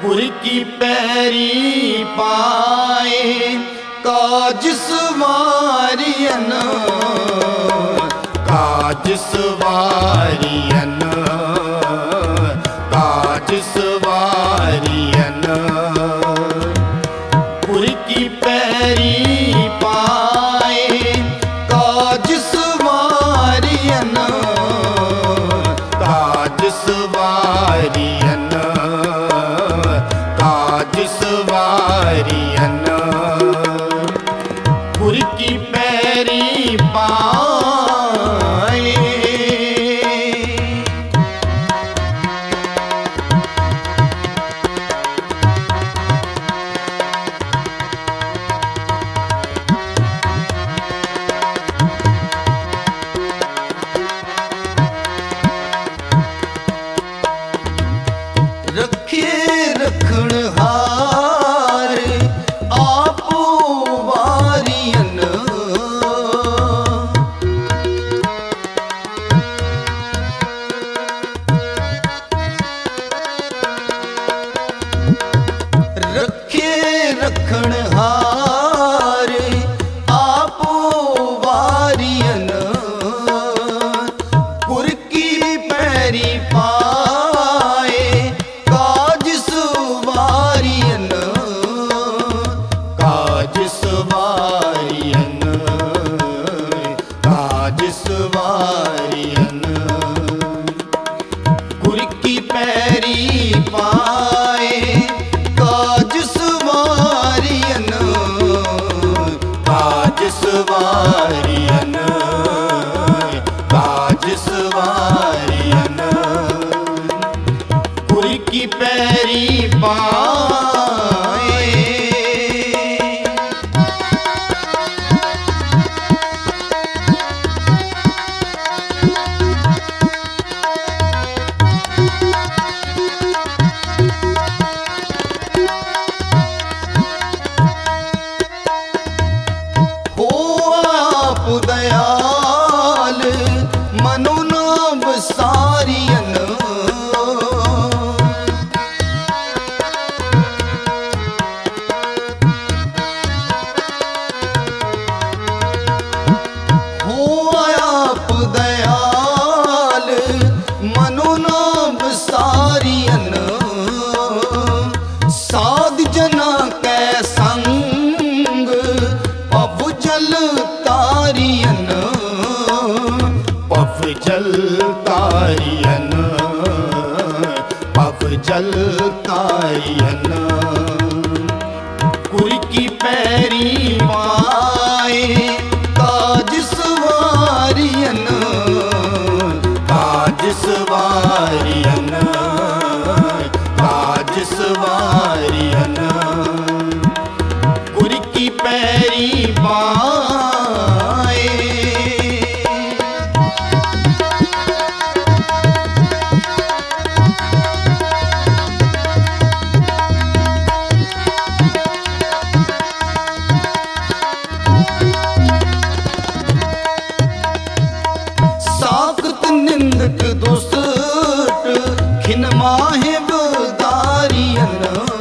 पुर की पैरी पाए काज सवारियन, काज सवारियन, काज सवारियन। पुर की पैरी पाए काज सवारियन, काज सवारियन, काज सवारियन। पुर की पैरी पाए। रखे रखणहार आपो वारियन, रखे रखणहार आपो वारियन। पुर की पैरी पाए काज सवारियन, काज सवारियन, काज सवारियन। पुर की पैरी पाए काज सवारियन, काज सवारियन, काज सवारियन। पुर की पैरी पाए। हो आप दयाल मनो न बसारियन, हो आप दयाल मनो न बसारियन। साध जना कै संग पव जल तारियन, पव जल तारियन, पव जल तारियन। पुर की पैरी पाए काज सवारियन, काज सवारियन, काज सवारियन। पुर की पैरी पाए। साकत निंदक दुष्ट खिन माहे बदारियन,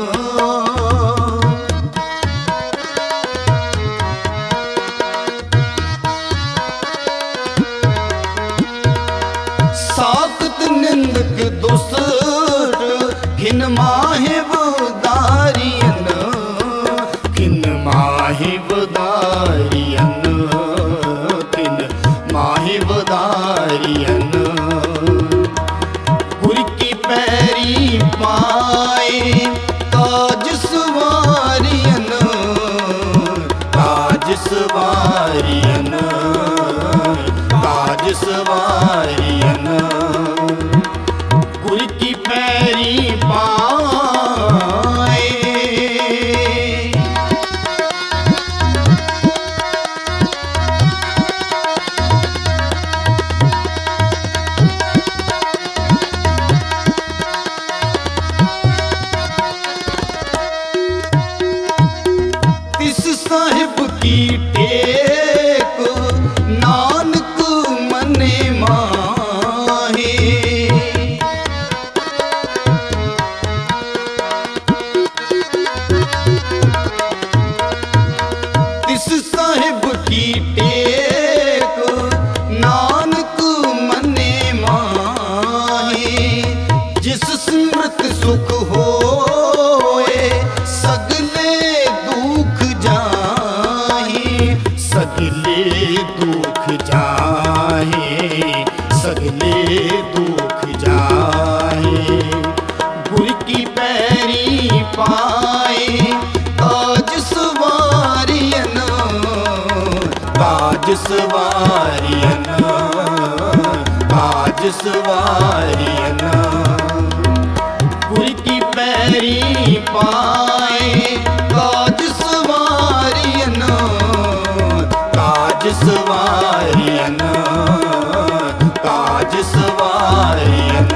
साकत निंदक दुष्ट खिन माहे बदारियन, खिन माहे बदारियन, खिन माहे बदारियन। पुर की पैरी पाए काज सवारियन, काज सवारियन, काज सवारियन। पुर की पैरी पाए। तिस साहिब की टेक जिस सिमरत सुख होए सगले दुख जाहे, सगले दुख जाहे, सगले दुख जाहे। गुर की पैरी पाए ताज सवारियन, ताज सवारियन, ताज सवारियन। गुर की पैरी पाए ताज सवारियन, ताज सवारियन, ताज सवारियन।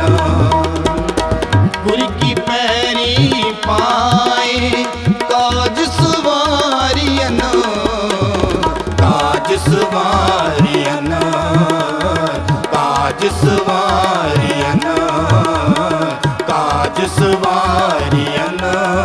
गुर की पैरी पाए ताज सवारियन, ताज सवारियन, ताज सवारियन, ताज सवारियन।